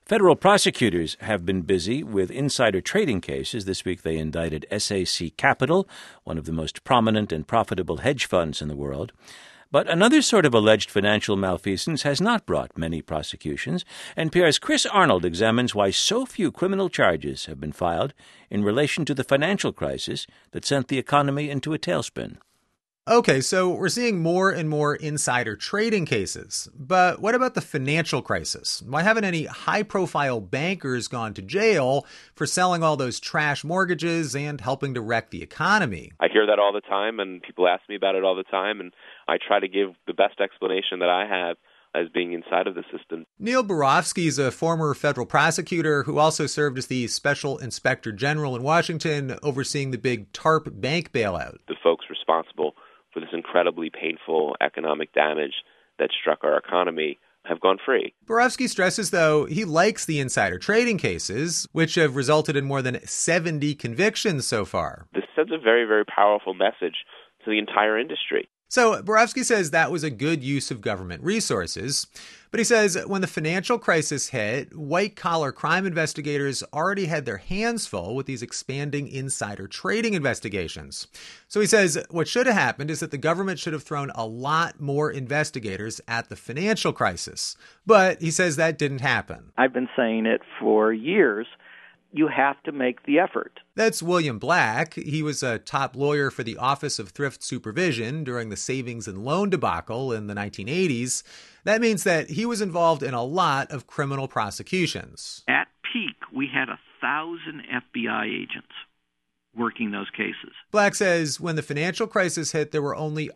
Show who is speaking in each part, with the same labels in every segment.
Speaker 1: Federal prosecutors have been busy with insider trading cases. This week they indicted SAC Capital, one of the most prominent and profitable hedge funds in the world. But another sort of alleged financial malfeasance has not brought many prosecutions. NPR's Chris Arnold examines why so few criminal charges have been filed in relation to the financial crisis that sent the economy into a tailspin.
Speaker 2: Okay, so we're seeing more and more insider trading cases. But what about the financial crisis? Why haven't any high-profile bankers gone to jail for selling all those trash mortgages and helping to wreck the economy?
Speaker 3: I hear that all the time, and people ask me about it all the time, and I try to give the best explanation that I have as being inside of the system.
Speaker 2: Neil Barofsky is a former federal prosecutor who also served as the Special Inspector General in Washington, overseeing the big TARP bank bailout.
Speaker 3: The folks responsible for this incredibly painful economic damage that struck our economy have gone free.
Speaker 2: Barofsky stresses, though, he likes the insider trading cases, which have resulted in more than 70 convictions so far.
Speaker 3: This sends a very, very powerful message to the entire industry.
Speaker 2: So Barofsky says that was a good use of government resources. But he says when the financial crisis hit, white-collar crime investigators already had their hands full with these expanding insider trading investigations. So he says what should have happened is that the government should have thrown a lot more investigators at the financial crisis. But he says that didn't happen.
Speaker 4: I've been saying it for years. You have to make the effort.
Speaker 2: That's William Black. He was a top lawyer for the Office of Thrift Supervision during the savings and loan debacle in the 1980s. That means that he was involved in a lot of criminal prosecutions.
Speaker 5: At peak, we had 1,000 FBI agents working those cases.
Speaker 2: Black says when the financial crisis hit, there were only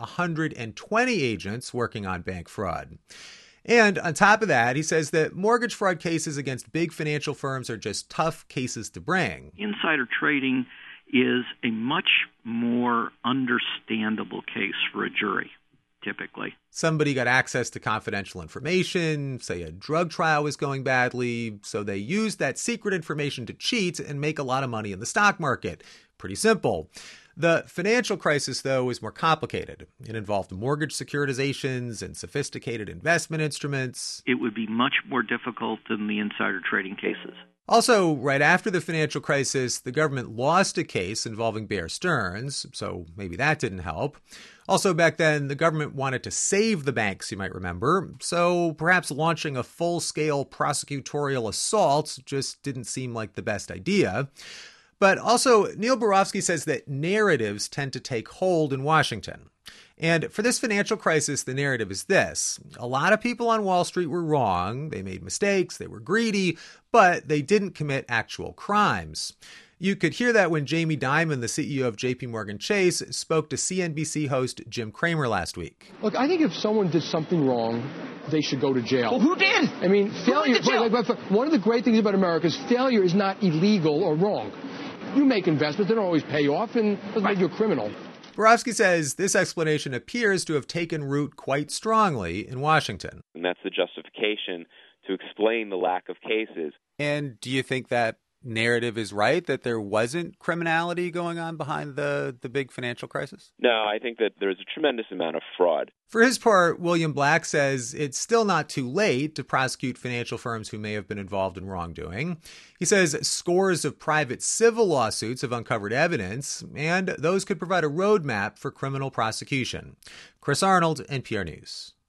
Speaker 2: 120 agents working on bank fraud. And on top of that, he says that mortgage fraud cases against big financial firms are just tough cases to bring.
Speaker 5: Insider trading is a much more understandable case for a jury, typically.
Speaker 2: Somebody got access to confidential information, say a drug trial was going badly, so they used that secret information to cheat and make a lot of money in the stock market. Pretty simple. The financial crisis, though, was more complicated. It involved mortgage securitizations and sophisticated investment instruments.
Speaker 5: It would be much more difficult than the insider trading cases.
Speaker 2: Also, right after the financial crisis, the government lost a case involving Bear Stearns, so maybe that didn't help. Also, back then, the government wanted to save the banks, you might remember, so perhaps launching a full-scale prosecutorial assault just didn't seem like the best idea. But also, Neil Barofsky says that narratives tend to take hold in Washington. And for this financial crisis, the narrative is this. A lot of people on Wall Street were wrong. They made mistakes. They were greedy, but they didn't commit actual crimes. You could hear that when Jamie Dimon, the CEO of JP Morgan Chase, spoke to CNBC host Jim Cramer last week.
Speaker 6: Look, I think if someone did something wrong, they should go to jail.
Speaker 7: Well, who did?
Speaker 6: I mean, failure. One of the great things about America is failure is not illegal or wrong. You make investments, they don't always pay off, and it doesn't make you a criminal.
Speaker 2: Barofsky says this explanation appears to have taken root quite strongly in Washington.
Speaker 3: And that's the justification to explain the lack of cases.
Speaker 2: And do you think that narrative is right, that there wasn't criminality going on behind the big financial crisis?
Speaker 3: No, I think that there's a tremendous amount of fraud.
Speaker 2: For his part, William Black says it's still not too late to prosecute financial firms who may have been involved in wrongdoing. He says scores of private civil lawsuits have uncovered evidence, and those could provide a roadmap for criminal prosecution. Chris Arnold, NPR News.